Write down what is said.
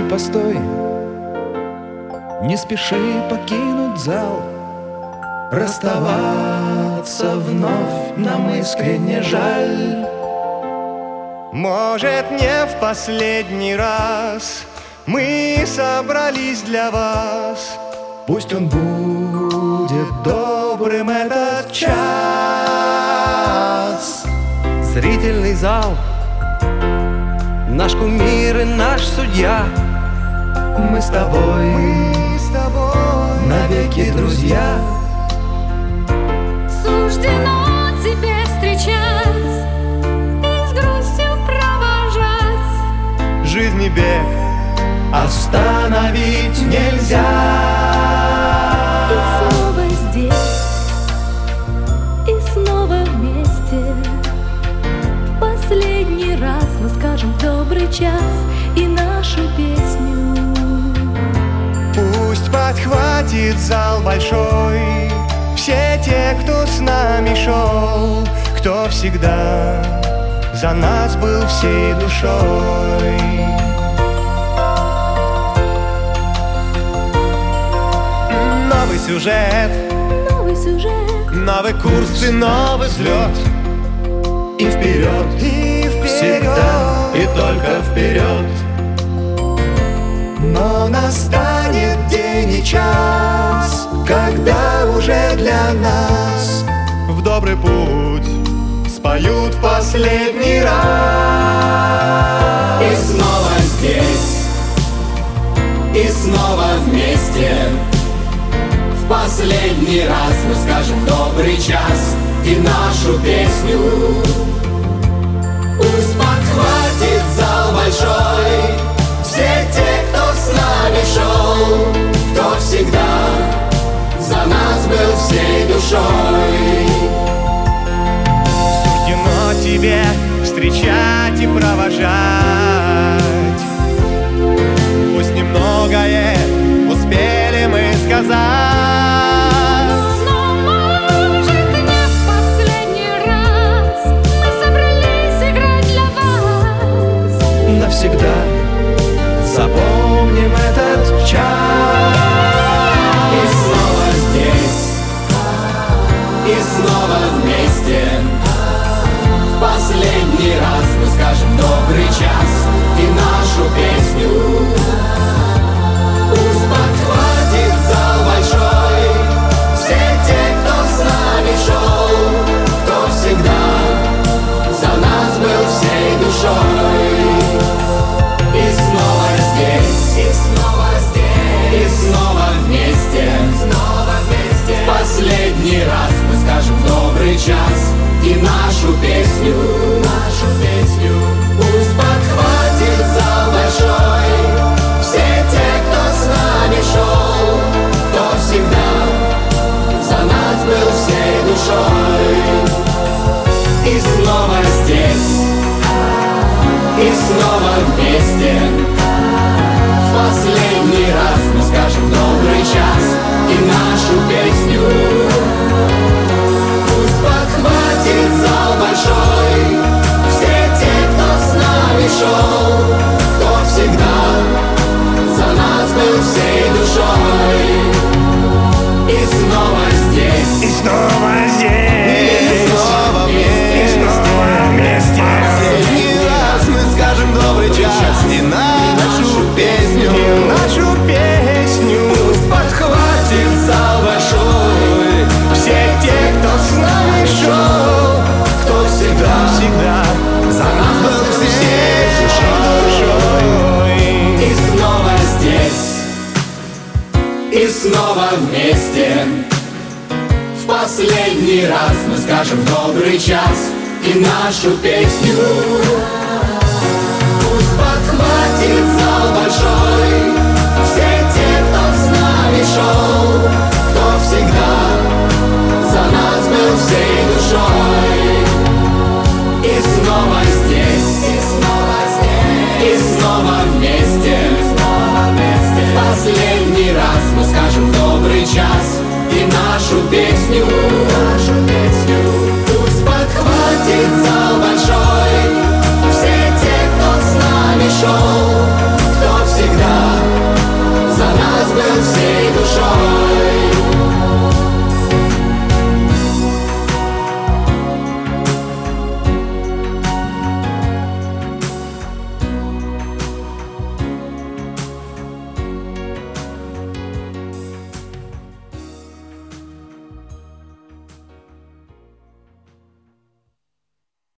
постой, не спеши покинуть зал. Расставаться вновь нам искренне жаль. Может, не в последний раз мы собрались для вас. Пусть он будет добрым этот час. Зрительный зал, наш кумир и наш судья. Мы с тобой навеки друзья. Суждено тебе встречать и с грустью провожать. Жизни бег остановить нельзя. И снова здесь, и снова вместе. Последний раз мы скажем добрый час и нашу песню. Пусть подхватит зал большой все те, кто с нами шел, кто всегда за нас был всей душой. Новый сюжет, новый курс и новый взлет. И вперед, всегда и только вперед. Но настанет день и час, когда уже для нас в добрый путь споют в последний раз. И снова здесь, и снова вместе. В последний раз мы скажем добрый час и нашу песню. Пусть подхватит зал большой все те, кто с нами шел, кто всегда за нас был всей душой. Суждено тебе встречать и провожать. Пусть немногое успели мы сказать. Навсегда запомним этот час. И снова здесь, и снова вместе. В последний раз мы скажем добрый час и нашу песню. Пусть подхватит зал большой все те, кто с нами шел, кто всегда за нас был всей душой. И снова здесь, и снова здесь, и снова вместе, снова вместе. В последний раз мы скажем добрый час и нашу песню, нашу песню. Пусть подхватит зал большой все те, кто с нами шел, кто всегда за нас был всей душой. И снова здесь, и снова вместе. В последний раз мы скажем добрый час и нашу песню. Пусть подхватит зал большой все те, кто с нами шел, кто всегда за нас был всей душой. И снова здесь, И снова здесь, и снова вместе, и снова вместе. Последний раз мы скажем добрый час и нашу песню, И нашу песню. Пусть подхватит зал большой все те, кто с нами шел, кто всегда за нас был всей душой. И снова здесь, и снова вместе. В последний раз мы скажем добрый час и нашу песню. Пусть подхватит зал большой все те, кто с нами шел, кто всегда за нас был всей душой. И снова здесь, и снова здесь, и снова вместе, снова вместе. В последний раз мы скажем добрый час и нашу песню.